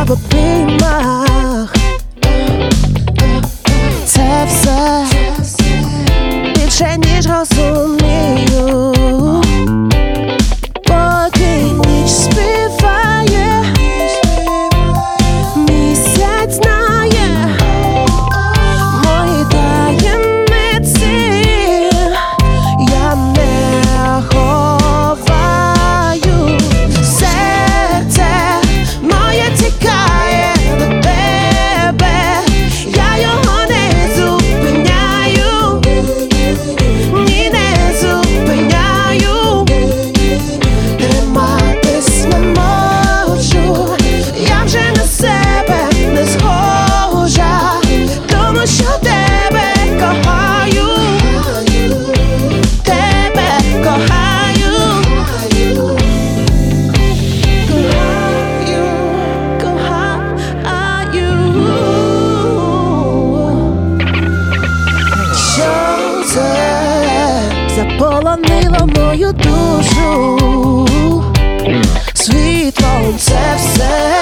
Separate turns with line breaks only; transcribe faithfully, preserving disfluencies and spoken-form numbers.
в обіймах. Це все більше, ніж розумію. Поки ніч співає, місяць знає мої таємниці. Я не ховаю, серце моє тікає до тебе, я його не зупиняю, ні, не зупиняю. Триматись не можу, я вже на себе не схожа, тому що тебе кохаю, тебе кохаю, кохаю, кохаю. Що це заполонило мою душу? Світлом це все